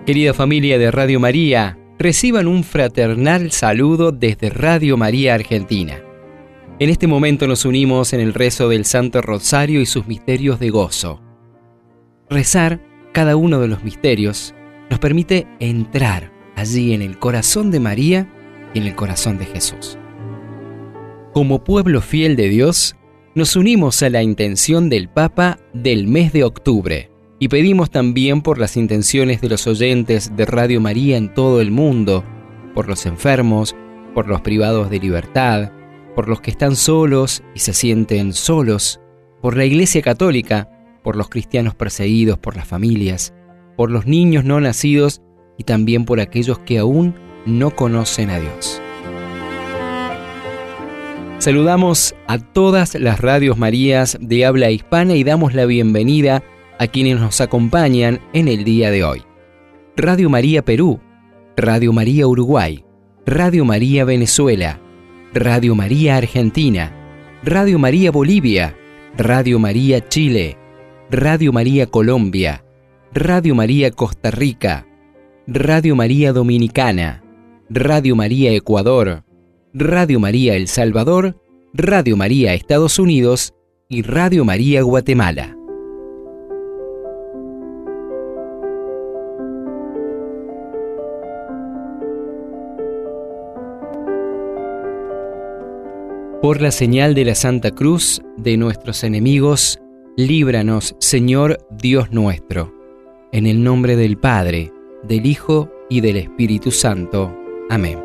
Querida familia de Radio María, reciban un fraternal saludo desde Radio María Argentina. En este momento nos unimos en el rezo del Santo Rosario y sus misterios de gozo. Rezar cada uno de los misterios nos permite entrar allí en el corazón de María y en el corazón de Jesús. Como pueblo fiel de Dios, nos unimos a la intención del Papa del mes de octubre y pedimos también por las intenciones de los oyentes de Radio María en todo el mundo, por los enfermos, por los privados de libertad, por los que están solos y se sienten solos, por la Iglesia Católica, por los cristianos perseguidos, por las familias, por los niños no nacidos y también por aquellos que aún no conocen a Dios. Saludamos a todas las radios Marías de habla hispana y damos la bienvenida a quienes nos acompañan en el día de hoy. Radio María Perú, Radio María Uruguay, Radio María Venezuela, Radio María Argentina, Radio María Bolivia, Radio María Chile, Radio María Colombia, Radio María Costa Rica, Radio María Dominicana, Radio María Ecuador, Radio María El Salvador, Radio María Estados Unidos y Radio María Guatemala. Por la señal de la Santa Cruz de nuestros enemigos, líbranos, Señor Dios nuestro. En el nombre del Padre, del Hijo y del Espíritu Santo. Amén.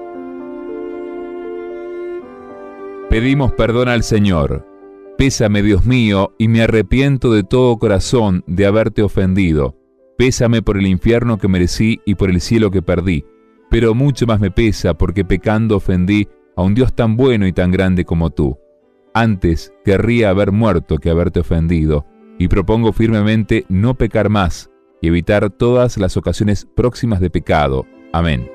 Pedimos perdón al Señor. Pésame, Dios mío, y me arrepiento de todo corazón de haberte ofendido. Pésame por el infierno que merecí y por el cielo que perdí. Pero mucho más me pesa porque pecando ofendí a un Dios tan bueno y tan grande como tú. Antes querría haber muerto que haberte ofendido, y propongo firmemente no pecar más y evitar todas las ocasiones próximas de pecado. Amén.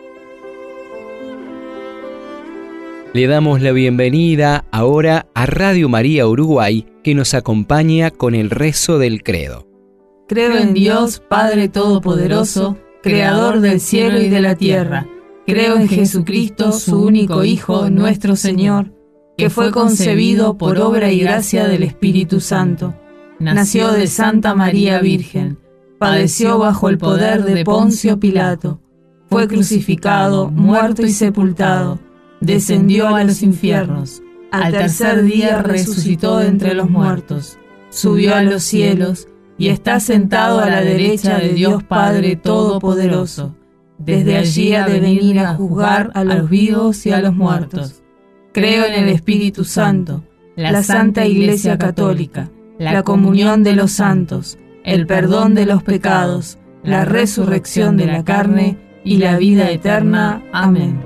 Le damos la bienvenida ahora a Radio María Uruguay, que nos acompaña con el rezo del credo. Creo en Dios, Padre Todopoderoso, Creador del cielo y de la tierra. Creo en Jesucristo, su único Hijo, nuestro Señor, que fue concebido por obra y gracia del Espíritu Santo. Nació de Santa María Virgen, padeció bajo el poder de Poncio Pilato, fue crucificado, muerto y sepultado, descendió a los infiernos, al tercer día resucitó de entre los muertos, subió a los cielos y está sentado a la derecha de Dios Padre Todopoderoso. Desde allí ha de venir a juzgar a los vivos y a los muertos. Creo en el Espíritu Santo, la Santa Iglesia Católica, la comunión de los santos, el perdón de los pecados, la resurrección de la carne y la vida eterna. Amén.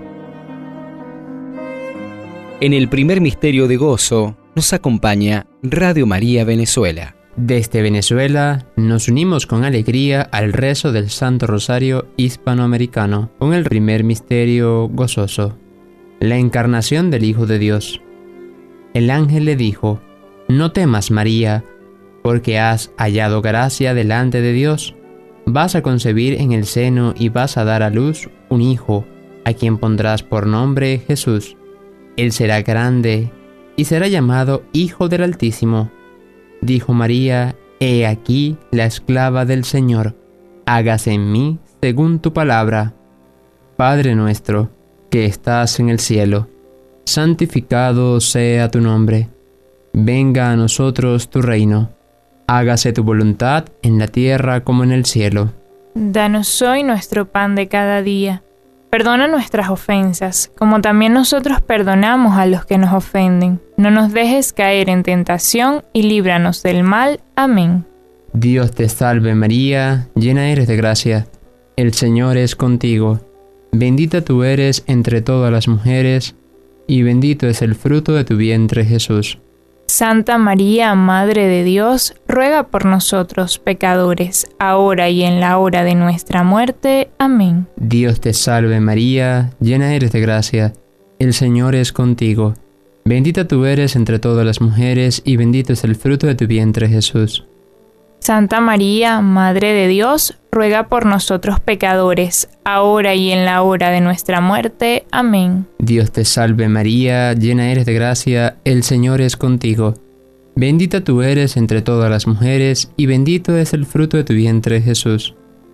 En el primer misterio de gozo nos acompaña Radio María Venezuela. Desde Venezuela nos unimos con alegría al rezo del Santo Rosario hispanoamericano con el primer misterio gozoso, la encarnación del Hijo de Dios. El ángel le dijo: «No temas, María, porque has hallado gracia delante de Dios. Vas a concebir en el seno y vas a dar a luz un hijo, a quien pondrás por nombre Jesús. Él será grande y será llamado Hijo del Altísimo». Dijo María: «He aquí la esclava del Señor, hágase en mí según tu palabra. Padre nuestro, que estás en el cielo, santificado sea tu nombre. Venga a nosotros tu reino. Hágase tu voluntad en la tierra como en el cielo. Danos hoy nuestro pan de cada día. Perdona nuestras ofensas, como también nosotros perdonamos a los que nos ofenden. No nos dejes caer en tentación y líbranos del mal. Amén. Dios te salve María, llena eres de gracia. El Señor es contigo. Bendita tú eres entre todas las mujeres, y bendito es el fruto de tu vientre Jesús. Santa María, Madre de Dios, ruega por nosotros pecadores, ahora y en la hora de nuestra muerte. Amén. Dios te salve María, llena eres de gracia. El Señor es contigo. Bendita tú eres entre todas las mujeres, y bendito es el fruto de tu vientre Jesús. Santa María, Madre de Dios, ruega por nosotros pecadores, ahora y en la hora de nuestra muerte. Amén. Dios te salve María, llena eres de gracia, el Señor es contigo. Bendita tú eres entre todas las mujeres, y bendito es el fruto de tu vientre, Jesús.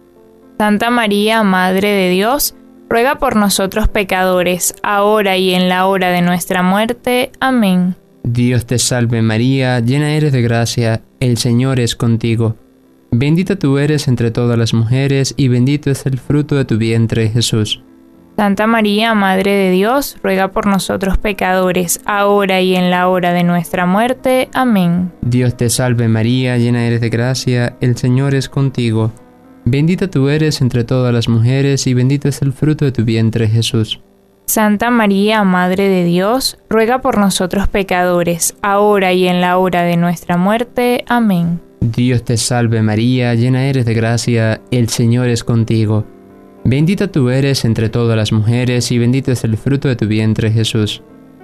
Santa María, Madre de Dios, ruega por nosotros pecadores, ahora y en la hora de nuestra muerte. Amén. Dios te salve María, llena eres de gracia, el Señor es contigo. Bendita tú eres entre todas las mujeres, y bendito es el fruto de tu vientre, Jesús. Santa María, Madre de Dios, ruega por nosotros pecadores, ahora y en la hora de nuestra muerte. Amén. Dios te salve María, llena eres de gracia, el Señor es contigo. Bendita tú eres entre todas las mujeres, y bendito es el fruto de tu vientre, Jesús. Santa María, Madre de Dios, ruega por nosotros pecadores, ahora y en la hora de nuestra muerte. Amén. Dios te salve María, llena eres de gracia, el Señor es contigo. Bendita tú eres entre todas las mujeres, y bendito es el fruto de tu vientre, Jesús.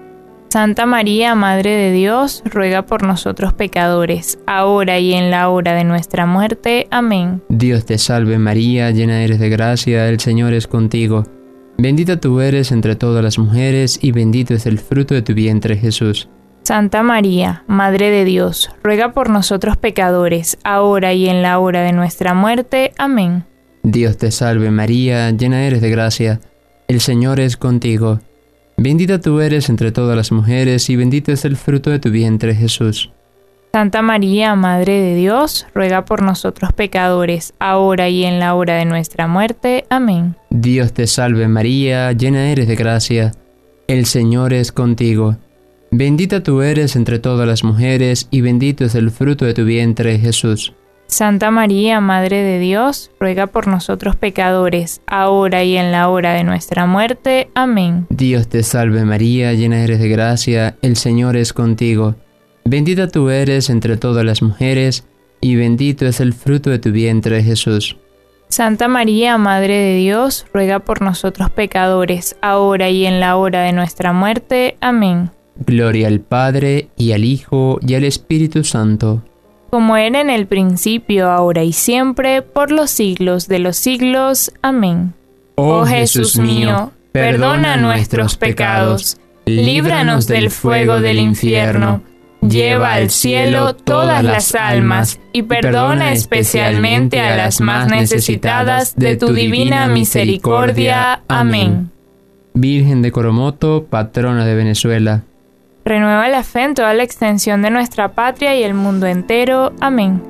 Santa María, Madre de Dios, ruega por nosotros pecadores, ahora y en la hora de nuestra muerte. Amén. Dios te salve María, llena eres de gracia, el Señor es contigo. Bendita tú eres entre todas las mujeres, y bendito es el fruto de tu vientre, Jesús. Santa María, Madre de Dios, ruega por nosotros pecadores, ahora y en la hora de nuestra muerte. Amén. Dios te salve María, llena eres de gracia, el Señor es contigo. Bendita tú eres entre todas las mujeres, y bendito es el fruto de tu vientre, Jesús. Santa María, Madre de Dios, ruega por nosotros pecadores, ahora y en la hora de nuestra muerte. Amén. Dios te salve María, llena eres de gracia, el Señor es contigo. Bendita tú eres entre todas las mujeres, y bendito es el fruto de tu vientre, Jesús. Santa María, Madre de Dios, ruega por nosotros pecadores, ahora y en la hora de nuestra muerte. Amén. Dios te salve María, llena eres de gracia, el Señor es contigo. Bendita tú eres entre todas las mujeres, y bendito es el fruto de tu vientre, Jesús. Santa María, Madre de Dios, ruega por nosotros pecadores, ahora y en la hora de nuestra muerte. Amén. Gloria al Padre, y al Hijo, y al Espíritu Santo. Como era en el principio, ahora y siempre, por los siglos de los siglos. Amén. Oh Jesús mío, perdona nuestros pecados, líbranos del fuego del infierno, lleva al cielo todas las almas, y perdona especialmente a las más necesitadas de tu divina misericordia. Amén. Virgen de Coromoto, patrona de Venezuela, renueva la fe en toda la extensión de nuestra patria y el mundo entero. Amén.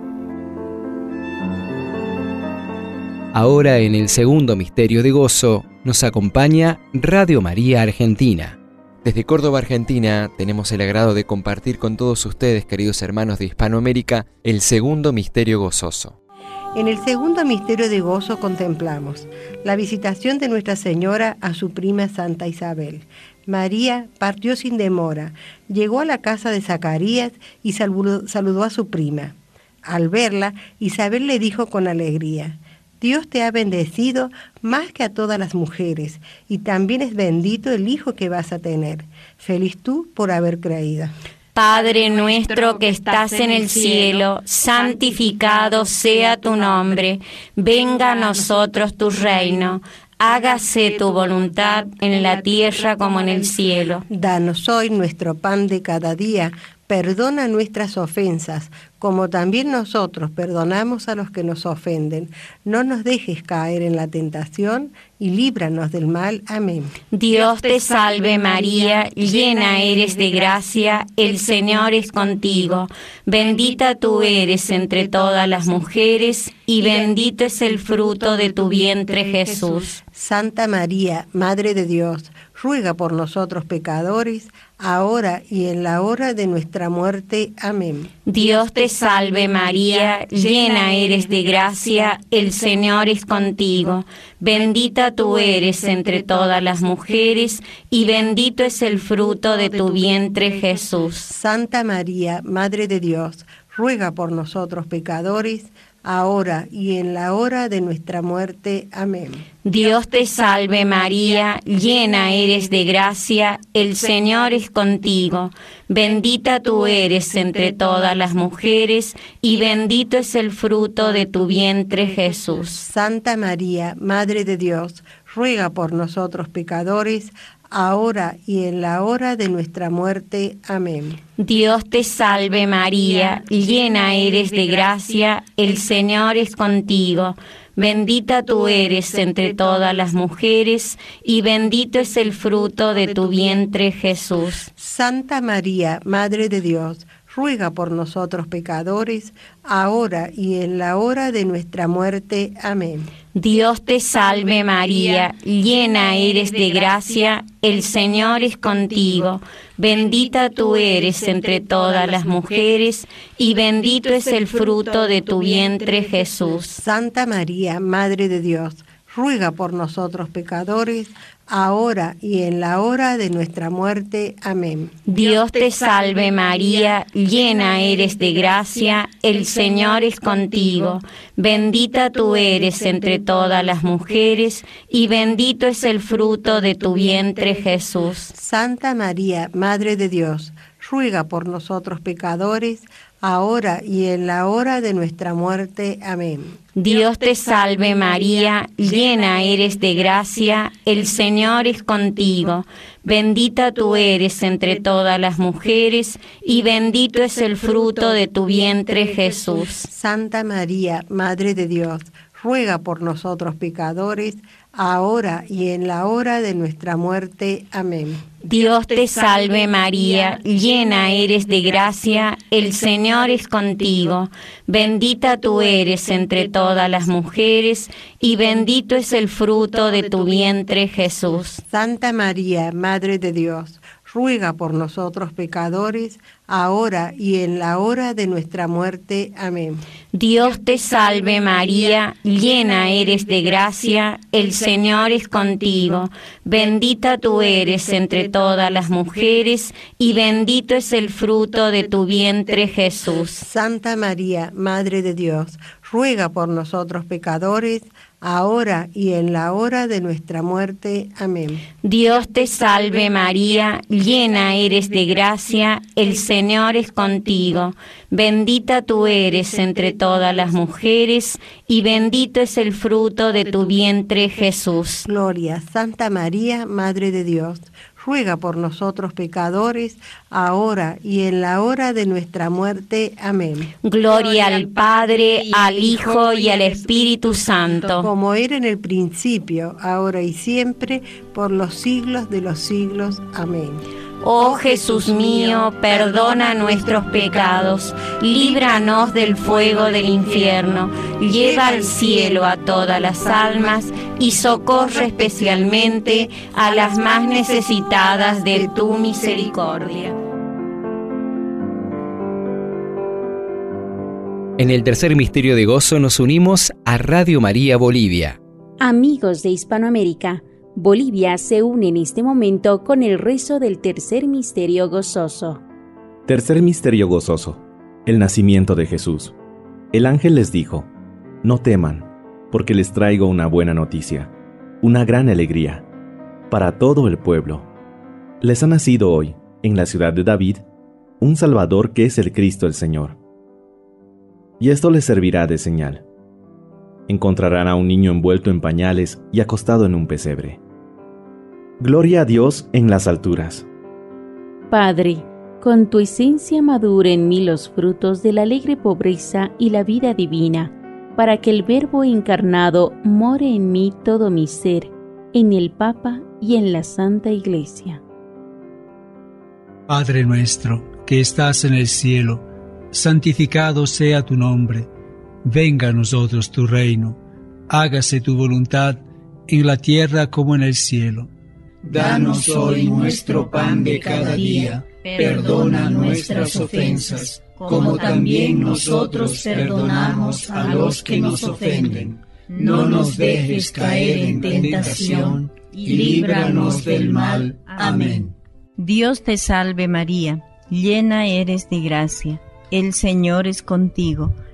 Ahora en el segundo misterio de gozo nos acompaña Radio María Argentina. Desde Córdoba, Argentina, tenemos el agrado de compartir con todos ustedes, queridos hermanos de Hispanoamérica, el segundo misterio gozoso. En el segundo misterio de gozo contemplamos la visitación de Nuestra Señora a su prima Santa Isabel. María partió sin demora, llegó a la casa de Zacarías y saludó a su prima. Al verla, Isabel le dijo con alegría: Dios te ha bendecido más que a todas las mujeres, y también es bendito el hijo que vas a tener. Feliz tú por haber creído. Padre nuestro que estás en el cielo, santificado sea tu nombre. Venga a nosotros tu reino. Hágase tu voluntad en la tierra como en el cielo. Danos hoy nuestro pan de cada día. Perdona nuestras ofensas, como también nosotros perdonamos a los que nos ofenden. No nos dejes caer en la tentación y líbranos del mal. Amén. Dios te salve María, llena eres de gracia, el Señor es contigo. Bendita tú eres entre todas las mujeres, y bendito es el fruto de tu vientre, Jesús. Santa María, Madre de Dios, ruega por nosotros pecadores, ahora y en la hora de nuestra muerte. Amén. Dios te salve María, llena eres de gracia, el Señor es contigo. Bendita tú eres entre todas las mujeres, y bendito es el fruto de tu vientre, Jesús. Santa María, Madre de Dios, ruega por nosotros pecadores, ahora y en la hora de nuestra muerte. Amén. Dios te salve María, llena eres de gracia, el Señor es contigo. Bendita tú eres entre todas las mujeres, y bendito es el fruto de tu vientre, Jesús. Santa María, Madre de Dios, ruega por nosotros pecadores, ahora y en la hora de nuestra muerte. Amén. Dios te salve María, llena eres de gracia, el Señor es contigo. Bendita tú eres entre todas las mujeres, y bendito es el fruto de tu vientre, Jesús. Santa María, Madre de Dios, ruega por nosotros pecadores, ahora y en la hora de nuestra muerte. Amén. Dios te salve María, llena eres de gracia, el Señor es contigo. Bendita tú eres entre todas las mujeres, y bendito es el fruto de tu vientre, Jesús. Santa María, Madre de Dios, ruega por nosotros pecadores, ahora y en la hora de nuestra muerte. Amén. Dios te salve María, llena eres de gracia, el Señor es contigo. Bendita tú eres entre todas las mujeres, y bendito es el fruto de tu vientre, Jesús. Santa María, Madre de Dios, ruega por nosotros pecadores, ahora y en la hora de nuestra muerte. Amén. Dios te salve María, llena eres de gracia, el Señor es contigo. Bendita tú eres entre todas las mujeres, y bendito es el fruto de tu vientre, Jesús. Santa María, Madre de Dios, ruega por nosotros pecadores, ahora y en la hora de nuestra muerte. Amén. Dios te salve María, llena eres de gracia, el Señor es contigo. Bendita tú eres entre todas las mujeres, y bendito es el fruto de tu vientre, Jesús. Santa María, Madre de Dios, ruega por nosotros pecadores, ahora y en la hora de nuestra muerte. Amén. Dios te salve María, llena eres de gracia, el Señor es contigo. Bendita tú eres entre todas las mujeres, y bendito es el fruto de tu vientre, Jesús. Santa María, Madre de Dios, ruega por nosotros pecadores, ahora y en la hora de nuestra muerte. Amén. Dios te salve María, llena eres de gracia, el Señor es contigo. Bendita tú eres entre todas las mujeres, y bendito es el fruto de tu vientre, Jesús. Gloria, Santa María, Madre de Dios, ruega por nosotros pecadores, ahora y en la hora de nuestra muerte. Amén. Gloria al Padre, al Hijo y al Espíritu Santo, como era en el principio, ahora y siempre, por los siglos de los siglos. Amén. Oh Jesús mío, perdona nuestros pecados, líbranos del fuego del infierno, lleva al cielo a todas las almas y socorre especialmente a las más necesitadas de tu misericordia. En el tercer misterio de gozo nos unimos a Radio María Bolivia. Amigos de Hispanoamérica, Bolivia se une en este momento con el rezo del tercer misterio gozoso. Tercer misterio gozoso, el nacimiento de Jesús. El ángel les dijo: no teman, porque les traigo una buena noticia, una gran alegría, para todo el pueblo. Les ha nacido hoy, en la ciudad de David, un Salvador que es el Cristo el Señor. Y esto les servirá de señal. Encontrarán a un niño envuelto en pañales y acostado en un pesebre. Gloria a Dios en las alturas. Padre, con tu esencia madura en mí los frutos de la alegre pobreza y la vida divina, para que el Verbo encarnado more en mí todo mi ser, en el Papa y en la Santa Iglesia. Padre nuestro, que estás en el cielo, santificado sea tu nombre. Venga a nosotros tu reino, hágase tu voluntad en la tierra como en el cielo. Danos hoy nuestro pan de cada día, perdona nuestras ofensas, como también nosotros perdonamos a los que nos ofenden. No nos dejes caer en tentación, y líbranos del mal. Amén. Dios te salve María, llena eres de gracia, el Señor es contigo.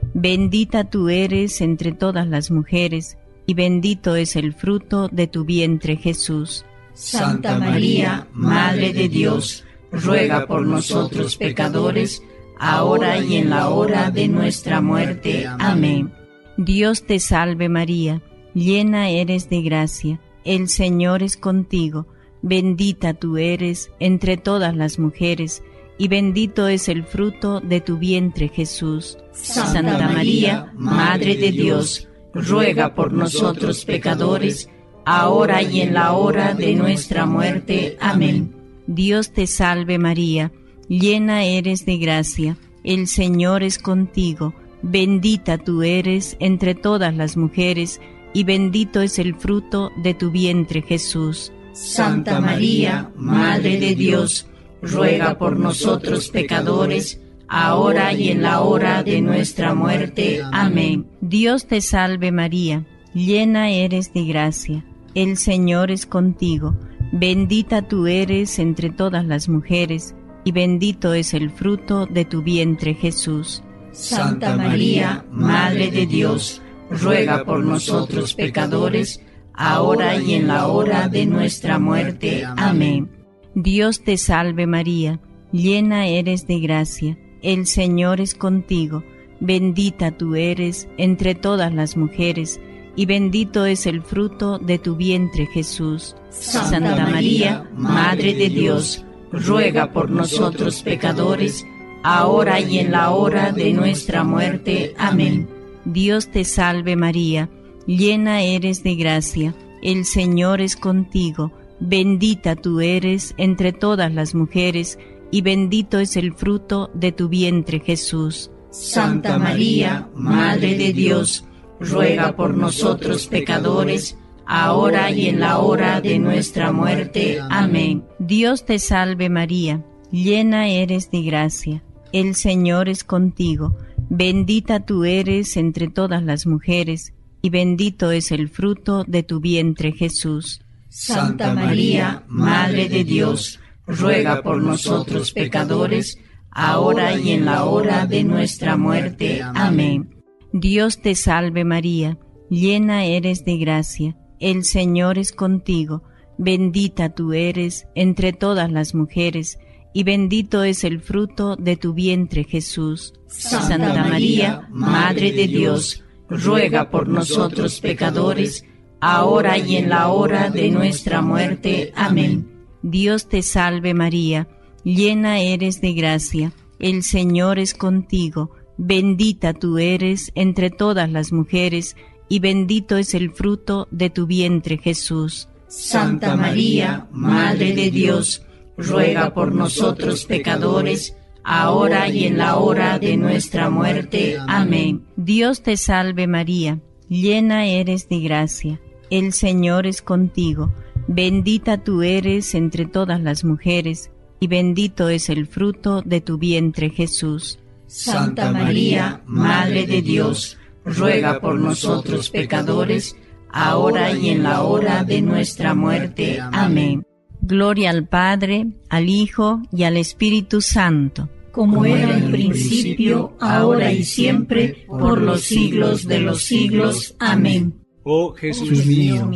bendita tú eres entre todas las mujeres, y bendito es el fruto de tu vientre, Jesús. Santa María, Madre de Dios, ruega por nosotros pecadores, ahora y en la hora de nuestra muerte. Amén. Dios te salve María, llena eres de gracia, el Señor es contigo, bendita tú eres entre todas las mujeres, y bendito es el fruto de tu vientre, Jesús. Santa María, Madre de Dios, ruega por nosotros pecadores, ahora y en la hora de nuestra muerte. Amén. Dios te salve María, llena eres de gracia, el Señor es contigo, bendita tú eres entre todas las mujeres, y bendito es el fruto de tu vientre, Jesús. Santa María, Madre de Dios, ruega por nosotros pecadores, ahora y en la hora de nuestra muerte. Amén. Dios te salve María, llena eres de gracia, el Señor es contigo, bendita tú eres entre todas las mujeres, y bendito es el fruto de tu vientre, Jesús. Santa María, Madre de Dios, ruega por nosotros pecadores, ahora y en la hora de nuestra muerte. Amén. Dios te salve María, llena eres de gracia, el Señor es contigo, bendita tú eres entre todas las mujeres, y bendito es el fruto de tu vientre, Jesús. Santa María, Madre de Dios, ruega por nosotros pecadores, ahora y en la hora de nuestra muerte. Amén. Dios te salve María, llena eres de gracia, el Señor es contigo, bendita tú eres entre todas las mujeres, y bendito es el fruto de tu vientre, Jesús. Santa María, Madre de Dios, ruega por nosotros pecadores, ahora y en la hora de nuestra muerte. Amén. Dios te salve María, llena eres de gracia, el Señor es contigo, bendita tú eres entre todas las mujeres, y bendito es el fruto de tu vientre, Jesús. Santa María, Madre de Dios, ruega por nosotros pecadores, ahora y en la hora de nuestra muerte. Amén. Dios te salve María, llena eres de gracia, el Señor es contigo, bendita tú eres entre todas las mujeres, y bendito es el fruto de tu vientre, Jesús. Santa María, Madre de Dios, ruega por nosotros pecadores, ahora y en la hora de nuestra muerte. Amén. Dios te salve María, llena eres de gracia, el Señor es contigo, bendita tú eres entre todas las mujeres, y bendito es el fruto de tu vientre, Jesús. Santa María, Madre de Dios, ruega por nosotros pecadores, ahora y en la hora de nuestra muerte. Amén. Dios te salve María, llena eres de gracia, el Señor es contigo, bendita tú eres entre todas las mujeres, y bendito es el fruto de tu vientre, Jesús. Santa María, Madre de Dios, ruega por nosotros pecadores, ahora y en la hora de nuestra muerte. Amén. Gloria al Padre, al Hijo y al Espíritu Santo, como era en principio, ahora y siempre, por los siglos de los siglos. Amén. Oh Jesús mío,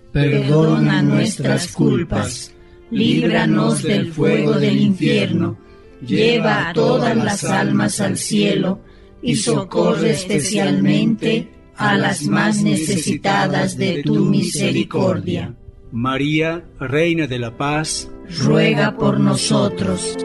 perdona nuestras culpas, líbranos del fuego del infierno, lleva a todas las almas al cielo, y socorre especialmente a las más necesitadas de tu misericordia. María, Reina de la Paz, ruega por nosotros.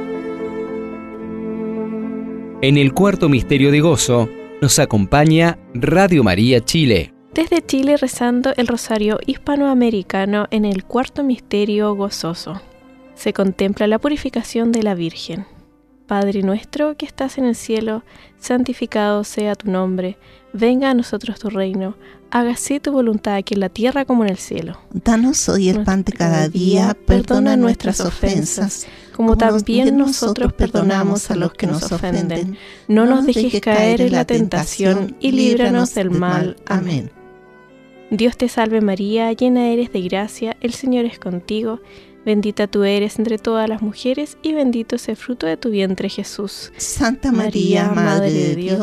En el cuarto misterio de gozo nos acompaña Radio María Chile. Desde Chile rezando el Rosario Hispanoamericano en el cuarto misterio gozoso. Se contempla la purificación de la Virgen. Padre nuestro que estás en el cielo, santificado sea tu nombre. Venga a nosotros tu reino. Hágase tu voluntad aquí en la tierra como en el cielo. Danos hoy el pan de cada día. Perdona nuestras ofensas, como también nosotros perdonamos a los que nos ofenden. No nos dejes caer en la tentación y líbranos del mal. Amén. Dios te salve María, llena eres de gracia, el Señor es contigo. Bendita tú eres entre todas las mujeres, y bendito es el fruto de tu vientre, Jesús. Santa María, Madre de Dios,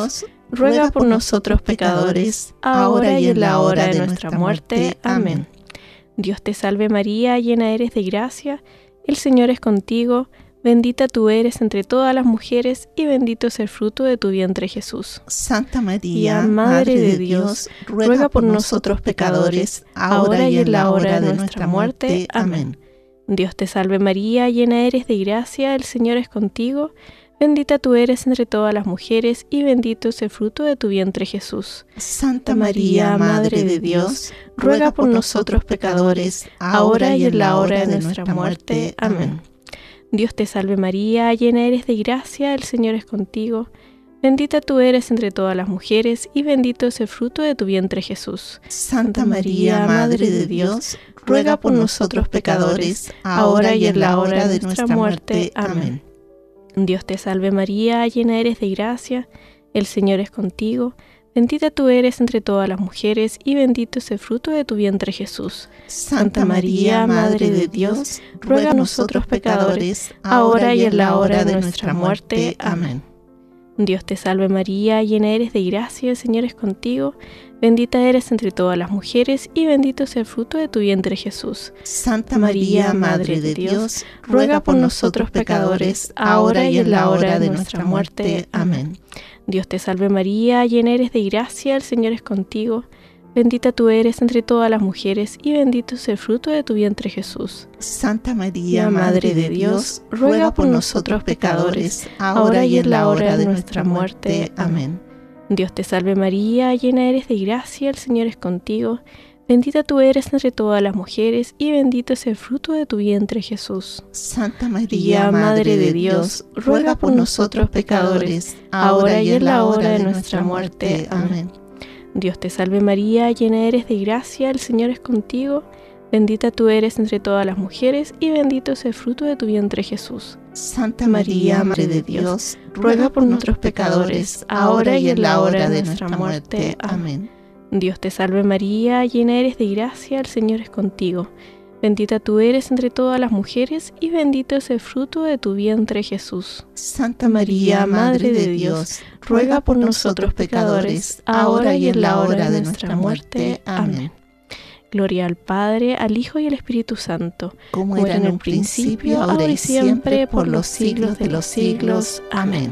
ruega por nosotros pecadores, ahora y en la hora de nuestra muerte. Amén. Dios te salve María, llena eres de gracia, el Señor es contigo, bendita tú eres entre todas las mujeres y bendito es el fruto de tu vientre Jesús. Santa María, Madre de Dios, ruega por nosotros pecadores, ahora y en la hora de nuestra muerte. Amén. Dios te salve María, llena eres de gracia, el Señor es contigo, bendita tú eres entre todas las mujeres y bendito es el fruto de tu vientre Jesús. Santa María, Madre de Dios, ruega por nosotros pecadores, ahora y en la hora de nuestra muerte. Amén. Dios te salve María, llena eres de gracia, el Señor es contigo, bendita tú eres entre todas las mujeres y bendito es el fruto de tu vientre Jesús. Santa María, Madre de Dios, ruega por nosotros pecadores, ahora y en la hora de nuestra muerte. Amén. Dios te salve María, llena eres de gracia, el Señor es contigo, bendita tú eres entre todas las mujeres y bendito es el fruto de tu vientre Jesús. Santa María, Madre de Dios, ruega por nosotros pecadores, ahora y en la hora de nuestra muerte. Amén. Dios te salve María, llena eres de gracia, el Señor es contigo, bendita eres entre todas las mujeres y bendito es el fruto de tu vientre Jesús. Santa María, Madre de Dios, ruega por nosotros pecadores, ahora y en la hora de nuestra muerte. Amén. Dios te salve María, llena eres de gracia, el Señor es contigo, bendita tú eres entre todas las mujeres y bendito es el fruto de tu vientre Jesús. Santa María, Madre de Dios, ruega por nosotros pecadores, ahora y en la hora de nuestra muerte. Amén. Dios te salve María, llena eres de gracia, el Señor es contigo, bendita tú eres entre todas las mujeres y bendito es el fruto de tu vientre Jesús. Santa María, Madre de Dios, ruega por nosotros pecadores, ahora y en la hora de nuestra muerte. Amén. Dios te salve María, llena eres de gracia, el Señor es contigo, bendita tú eres entre todas las mujeres y bendito es el fruto de tu vientre Jesús. Santa María, Madre de Dios, ruega por nosotros pecadores, ahora y en la hora de nuestra muerte. Amén. Dios te salve María, llena eres de gracia, el Señor es contigo, bendita tú eres entre todas las mujeres y bendito es el fruto de tu vientre Jesús. Santa María, Madre de Dios, ruega por nosotros pecadores, ahora y en la hora de nuestra muerte. Amén. Gloria al Padre, al Hijo y al Espíritu Santo, como era en un principio, ahora y siempre, por los siglos de los siglos. Amén.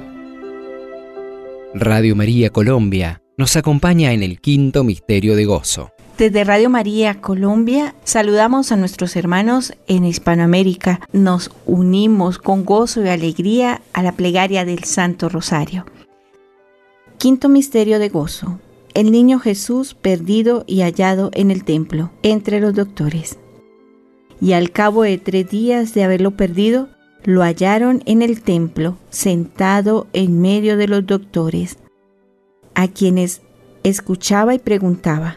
Radio María Colombia nos acompaña en el quinto misterio de gozo. Desde Radio María Colombia saludamos a nuestros hermanos en Hispanoamérica. Nos unimos con gozo y alegría a la plegaria del Santo Rosario. Quinto misterio de gozo. El niño Jesús perdido y hallado en el templo, entre los doctores. Y al cabo de 3 días de haberlo perdido, lo hallaron en el templo, sentado en medio de los doctores, a quienes escuchaba y preguntaba: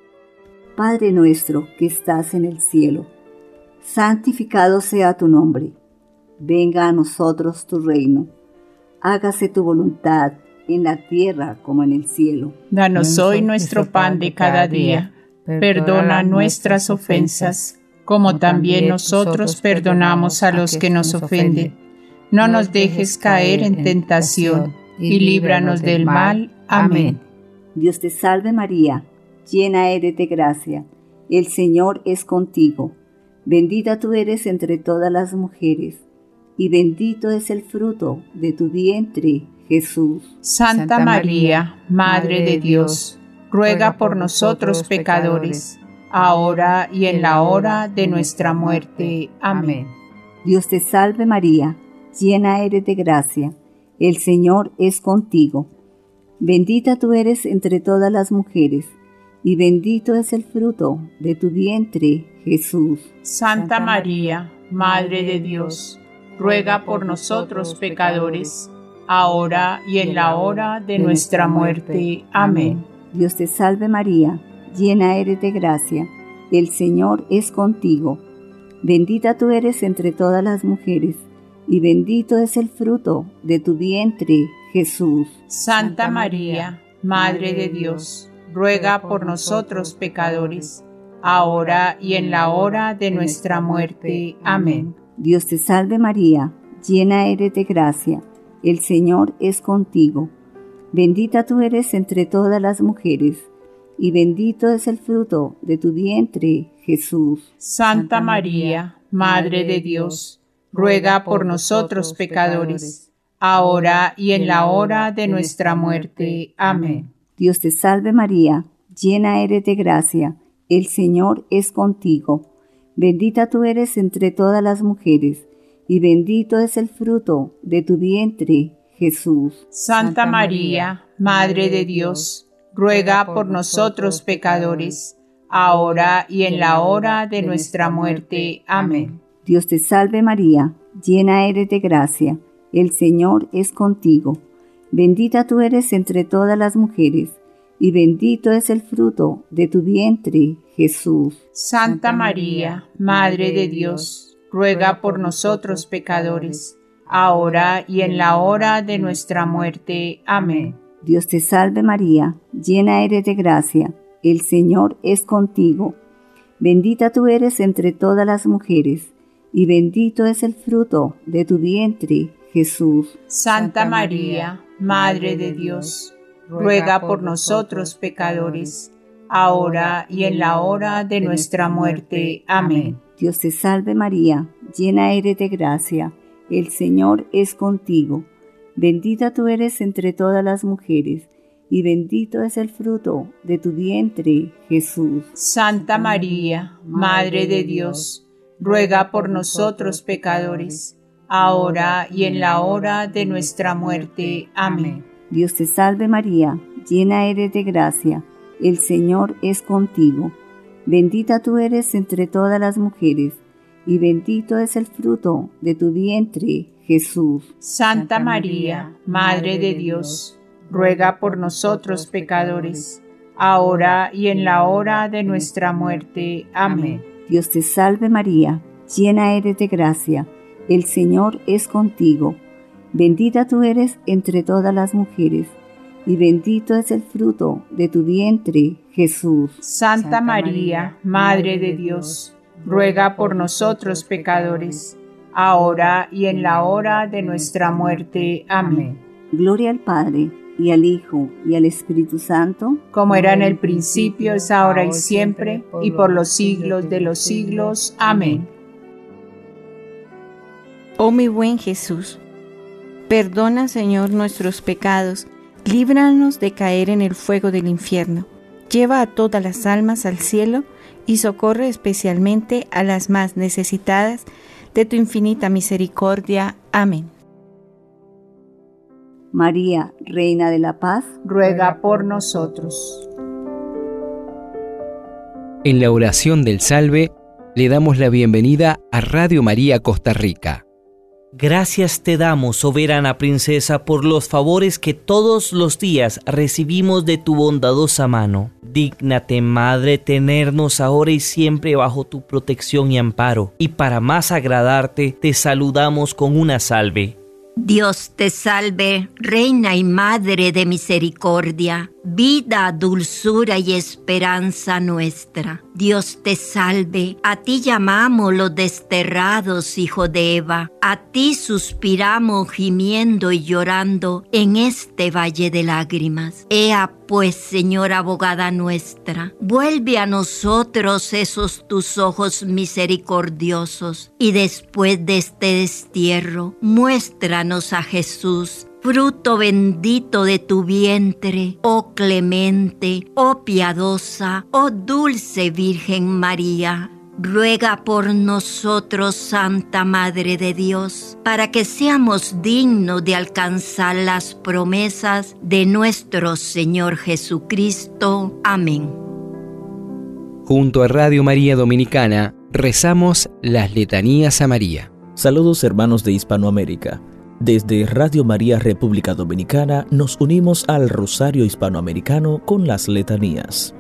Padre nuestro que estás en el cielo, santificado sea tu nombre. Venga a nosotros tu reino. Hágase tu voluntad en la tierra como en el cielo. Danos hoy nuestro pan de cada día. Perdona nuestras ofensas, como también nosotros perdonamos a los que nos ofenden. No nos dejes caer en tentación, y líbranos del mal. Amén. Dios te salve María, llena eres de gracia. El Señor es contigo. Bendita tú eres entre todas las mujeres, y bendito es el fruto de tu vientre, Jesús. Santa María, Madre de Dios, ruega por nosotros pecadores, ahora y en la hora de nuestra muerte. Amén. Dios te salve María, llena eres de gracia, el Señor es contigo. Bendita tú eres entre todas las mujeres, y bendito es el fruto de tu vientre, Jesús. Santa María, Madre de Dios, ruega por nosotros pecadores, ahora y en la hora de nuestra muerte. Amén. Dios te salve María, llena eres de gracia, el Señor es contigo. Bendita tú eres entre todas las mujeres, y bendito es el fruto de tu vientre, Jesús. Santa María, Madre de Dios, ruega por nosotros pecadores, ahora y en la hora de nuestra muerte. Amén. Dios te salve María, llena eres de gracia, el Señor es contigo. Bendita tú eres entre todas las mujeres, y bendito es el fruto de tu vientre, Jesús. Santa María, Madre de Dios, ruega por nosotros pecadores, ahora y en la hora de nuestra muerte. Amén. Dios te salve María, llena eres de gracia, el Señor es contigo. Bendita tú eres entre todas las mujeres, y bendito es el fruto de tu vientre, Jesús. Santa María, Madre de Dios, ruega por nosotros pecadores, ahora y en la hora de nuestra muerte. Amén. Dios te salve María, llena eres de gracia, el Señor es contigo. Bendita tú eres entre todas las mujeres, y bendito es el fruto de tu vientre, Jesús. Santa María, Madre de Dios, ruega por nosotros pecadores, ahora y en la hora de nuestra muerte. Amén. Dios te salve María, llena eres de gracia, el Señor es contigo. Bendita tú eres entre todas las mujeres, y bendito es el fruto de tu vientre, Jesús. Santa María, Madre de Dios, ruega por nosotros pecadores, ahora y en la hora de nuestra muerte. Amén. Dios te salve María, llena eres de gracia, el Señor es contigo. Bendita tú eres entre todas las mujeres, y bendito es el fruto de tu vientre, Jesús. Santa María, Madre de Dios, ruega por nosotros pecadores, ahora y en la hora de nuestra muerte. Amén. Dios te salve María, llena eres de gracia, el Señor es contigo. Bendita tú eres entre todas las mujeres, y bendito es el fruto de tu vientre, Jesús. Santa María, Madre de Dios, ruega por nosotros pecadores, ahora y en la hora de nuestra muerte. Amén. Dios te salve María, llena eres de gracia, el Señor es contigo. Bendita tú eres entre todas las mujeres, y bendito es el fruto de tu vientre, Jesús. Santa María, Madre de Dios, ruega por nosotros pecadores, ahora y en la hora de nuestra muerte. Amén. Gloria al Padre, y al Hijo, y al Espíritu Santo, como era en el principio, es ahora y siempre, y por los siglos de los siglos. Amén. Oh mi buen Jesús, perdona, Señor, nuestros pecados, líbranos de caer en el fuego del infierno, lleva a todas las almas al cielo y socorre especialmente a las más necesitadas de tu infinita misericordia. Amén. María, Reina de la Paz, ruega por nosotros. En la oración del Salve, le damos la bienvenida a Radio María Costa Rica. Gracias te damos, soberana princesa, por los favores que todos los días recibimos de tu bondadosa mano. Dígnate, Madre, tenernos ahora y siempre bajo tu protección y amparo. Y para más agradarte, te saludamos con una salve. Dios te salve, Reina y Madre de misericordia, vida, dulzura y esperanza nuestra. Dios te salve, a ti llamamos los desterrados, hijo de Eva, a ti suspiramos gimiendo y llorando en este valle de lágrimas. Ea pues, Señora abogada nuestra, vuelve a nosotros esos tus ojos misericordiosos, y después de este destierro, muéstranos a Jesús, fruto bendito de tu vientre, oh clemente, oh piadosa, oh dulce Virgen María. Ruega por nosotros, Santa Madre de Dios, para que seamos dignos de alcanzar las promesas de nuestro Señor Jesucristo. Amén. Junto a Radio María Dominicana, rezamos las letanías a María. Saludos, hermanos de Hispanoamérica. Desde Radio María República Dominicana nos unimos al Rosario Hispanoamericano con las letanías.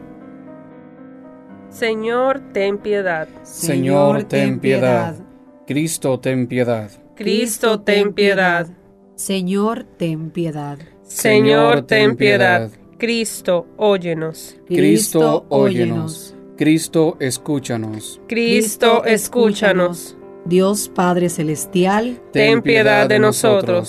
Señor, ten piedad. Señor, ten piedad. Cristo, ten piedad. Cristo, ten piedad. Señor, ten piedad. Señor, ten piedad. Cristo, óyenos. Cristo, óyenos. Cristo, escúchanos. Cristo, escúchanos. Dios Padre Celestial, ten piedad de nosotros.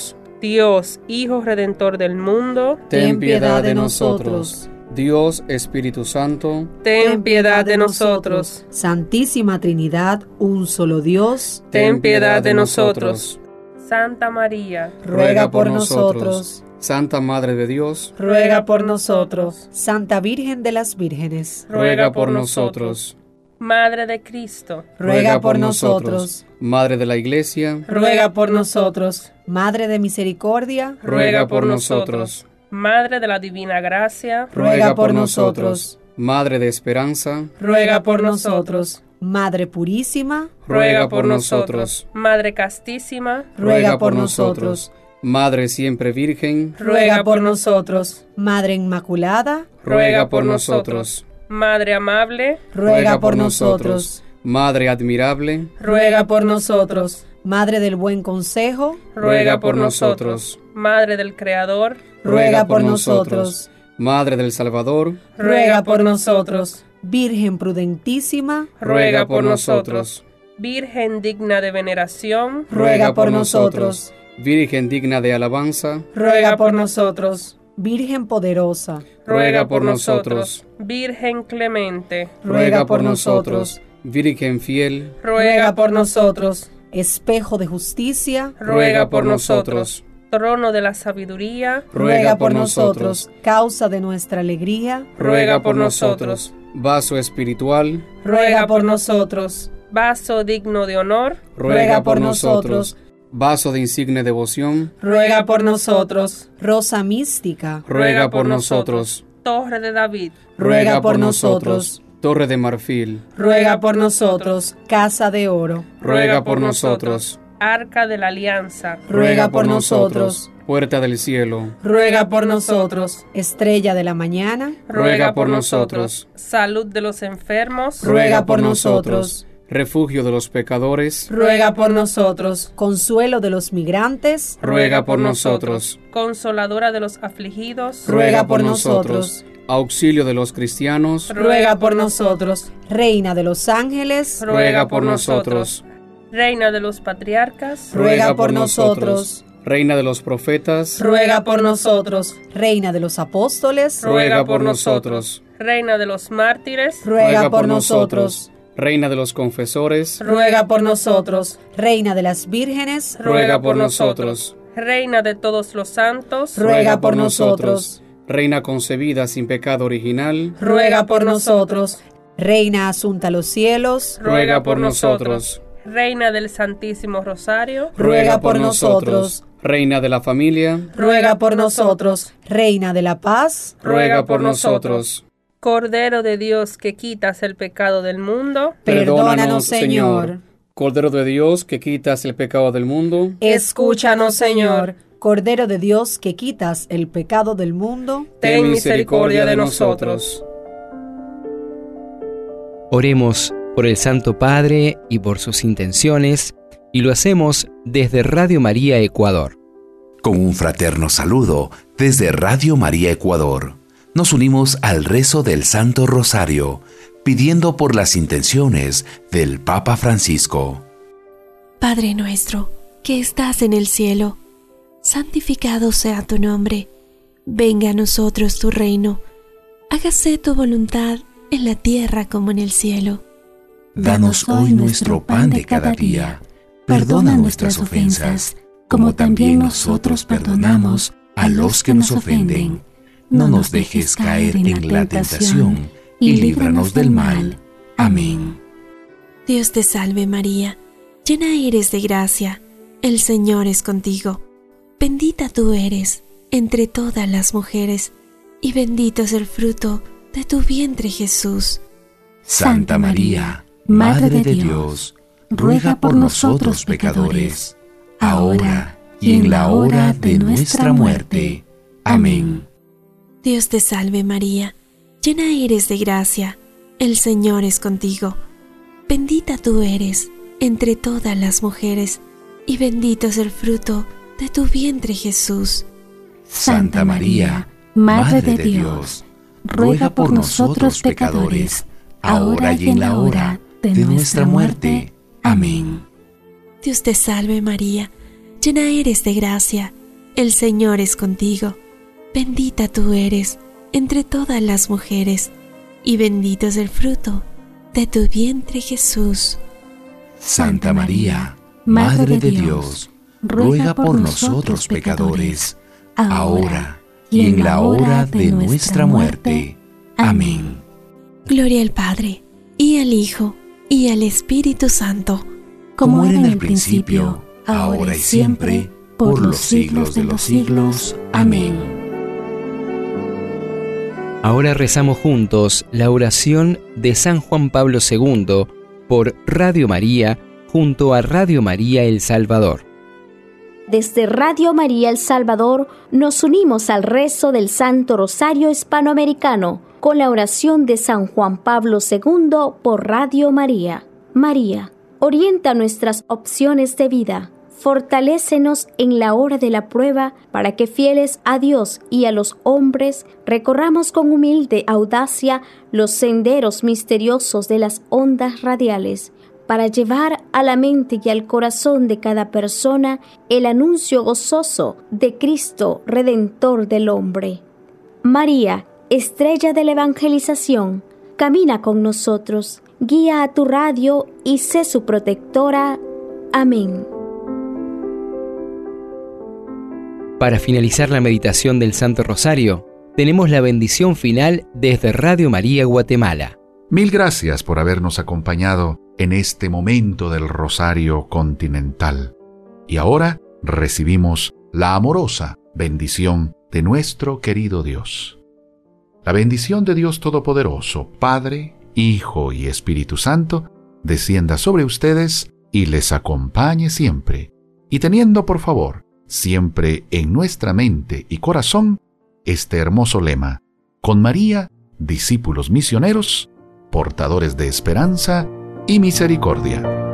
Dios, Hijo Redentor del mundo, ten piedad de nosotros. Dios Espíritu Santo, ten piedad de nosotros. Santísima Trinidad, un solo Dios, ten piedad de nosotros. Santa María, ruega por nosotros. Santa Madre de Dios, ruega por nosotros. Santa Virgen de las Vírgenes, ruega por nosotros. Madre de Cristo, ruega por nosotros. Madre de la Iglesia, ruega por nosotros. Madre de Misericordia, ruega por nosotros. Madre de la Divina Gracia, ruega por nosotros. Madre de Esperanza, ruega por nosotros. Madre Purísima, ruega por nosotros. Madre Castísima, ruega por nosotros. Madre Siempre Virgen, ruega por nosotros. Madre Inmaculada, ruega por nosotros. Madre Amable, ruega por nosotros. Madre Admirable, ruega por nosotros. Madre del Buen Consejo, ruega por nosotros. Madre del Creador, ruega por nosotros. Madre del Salvador, ruega por nosotros. Virgen prudentísima, ruega por nosotros. Virgen digna de veneración, ruega por nosotros. Virgen digna de alabanza, ruega por nosotros. Virgen poderosa, ruega por nosotros. Virgen clemente, ruega por nosotros. Virgen fiel, ruega por nosotros. Espejo de justicia, ruega por nosotros. Trono de la sabiduría, ruega por nosotros. Causa de nuestra alegría, ruega por nosotros. Vaso espiritual, ruega por nosotros. Vaso digno de honor, ruega por nosotros. Vaso de insigne devoción, ruega por nosotros. Rosa mística, ruega por nosotros. Torre de David, ruega por nosotros. Torre de marfil, ruega por nosotros. Casa de oro, ruega por nosotros. Arca de la Alianza, ruega por nosotros. Puerta del cielo, ruega por nosotros. Estrella de la mañana, ruega por nosotros. Salud de los enfermos, ruega por nosotros. Refugio de los pecadores, ruega por nosotros. Consuelo de los migrantes, ruega por nosotros. Consoladora de los afligidos, ruega por nosotros. Auxilio de los cristianos, ruega por nosotros. Reina de los ángeles, ruega por nosotros. Reina de los patriarcas, ruega por nosotros. Reina de los profetas, ruega por nosotros. Reina de los apóstoles, ruega por nosotros. Reina de los mártires, ruega por nosotros. Reina de los confesores, ruega por nosotros. Reina de las vírgenes, ruega por nosotros. Reina de todos los santos, ruega por nosotros. Reina concebida sin pecado original, ruega por nosotros. Reina asunta a los cielos, ruega por nosotros. Reina del Santísimo Rosario, ruega por nosotros. Reina de la familia, ruega por nosotros. Reina de la paz, ruega por nosotros. Cordero de Dios que quitas el pecado del mundo, perdónanos, Señor. Cordero de Dios que quitas el pecado del mundo, escúchanos, Señor. Cordero de Dios que quitas el pecado del mundo, ten misericordia de nosotros. Oremos por el Santo Padre y por sus intenciones, y lo hacemos desde Radio María Ecuador. Con un fraterno saludo desde Radio María Ecuador, nos unimos al rezo del Santo Rosario, pidiendo por las intenciones del Papa Francisco. Padre nuestro, que estás en el cielo, santificado sea tu nombre. Venga a nosotros tu reino. Hágase tu voluntad en la tierra como en el cielo. Danos hoy nuestro pan de cada día. Perdona nuestras ofensas, como también nosotros perdonamos a los que nos ofenden. No nos dejes caer en la tentación y líbranos del mal. Amén. Dios te salve María, llena eres de gracia, el Señor es contigo. Bendita tú eres entre todas las mujeres, y bendito es el fruto de tu vientre Jesús. Santa María, Madre de Dios, ruega por nosotros pecadores, ahora y en la hora de nuestra muerte. Amén. Dios te salve María, llena eres de gracia, el Señor es contigo. Bendita tú eres entre todas las mujeres, y bendito es el fruto de tu vientre Jesús. Santa María, Madre de Dios, ruega por nosotros pecadores, ahora y en la hora de nuestra muerte. Amén. Dios te salve María, llena eres de gracia, el Señor es contigo. Bendita tú eres entre todas las mujeres, y bendito es el fruto de tu vientre, Jesús. Santa María, Madre de Dios, ruega por nosotros pecadores, ahora y en la hora de nuestra muerte. Amén. Gloria al Padre, y al Hijo, y al Espíritu Santo, como era en el principio, ahora y siempre, por los siglos de los siglos. Amén. Ahora rezamos juntos la oración de San Juan Pablo II por Radio María junto a Radio María El Salvador. Desde Radio María El Salvador nos unimos al rezo del Santo Rosario Hispanoamericano con la oración de San Juan Pablo II por Radio María. María, orienta nuestras opciones de vida. Fortalécenos en la hora de la prueba para que, fieles a Dios y a los hombres, recorramos con humilde audacia los senderos misteriosos de las ondas radiales, para llevar a la mente y al corazón de cada persona el anuncio gozoso de Cristo, Redentor del hombre. María, estrella de la evangelización, camina con nosotros, guía a tu radio y sé su protectora. Amén. Para finalizar la meditación del Santo Rosario, tenemos la bendición final desde Radio María Guatemala. Mil gracias por habernos acompañado en este momento del Rosario Continental. Y ahora recibimos la amorosa bendición de nuestro querido Dios. La bendición de Dios Todopoderoso, Padre, Hijo y Espíritu Santo, descienda sobre ustedes y les acompañe siempre. Y teniendo, por favor, siempre en nuestra mente y corazón este hermoso lema: con María, discípulos misioneros, portadores de esperanza y misericordia.